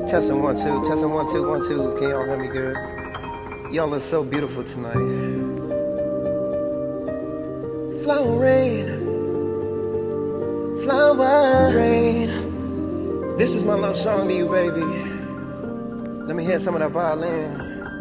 Testing 1 2, testing 1 2 1 2. Can y'all hear me good? Y'all look so beautiful tonight. Flower rain, flower rain. This is my love song to you, baby. Let me hear some of that violin.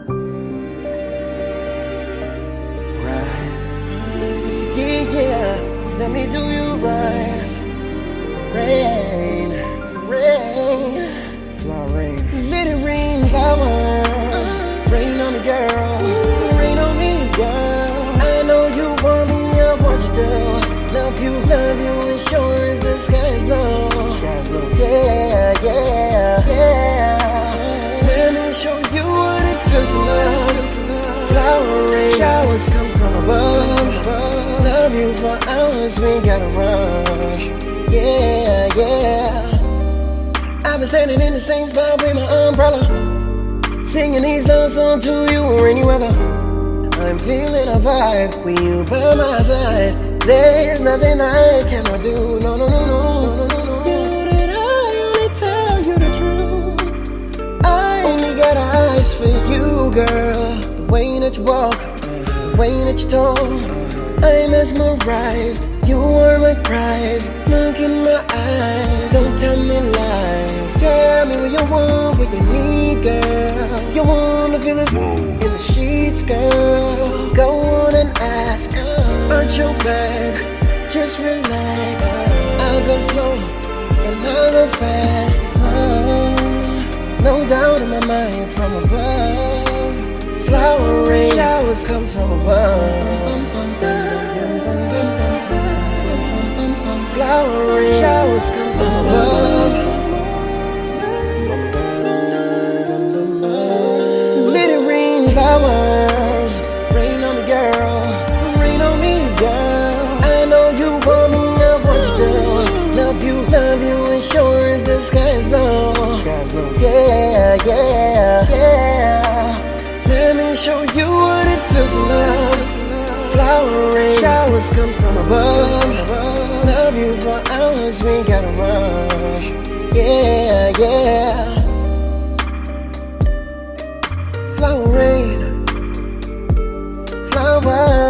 Right. Yeah, yeah. Let me do you right. Rain, rain, flower rain. Let it rain, flowers. Rain on me, girl. Rain on me, girl. I know you want me, I want you to. Love you, it sure as the sky's blue. Sky's blue. Yeah, yeah, yeah. Let me show you what it feels to love. Flower rain, showers come from above. Love you for hours, we gotta rush. Yeah, yeah. I've been standing in the same spot with my umbrella, singing these love songs to you in rainy weather. I'm feeling a vibe with you by my side. There's nothing I cannot do. No, no, no, no, no, no, no. You know that I only tell you the truth. I only got eyes for you, girl. The way that you walk, the way that you talk, I'm mesmerized. You are my prize. Look in my eyes. Don't tell me lies. Tell me what you want, what you need, girl. You wanna feel it in the sheets, girl. Go on and ask. Arch your back, just relax. I'll go slow and I'll go fast. No doubt in my mind from above. Flower rain, showers come from above. Flower rain, showers come from above. Let it rain, flowers. Rain on me, girl. Rain on me, girl. I know you want me, I want you to. Love you, and sure as the sky's blue. Sky's blue. Yeah, yeah, yeah. Let me show you what it feels to love. Flower rain, showers come from above. Love you for hours, we gotta rush. Yeah, yeah. Flower rain, flower.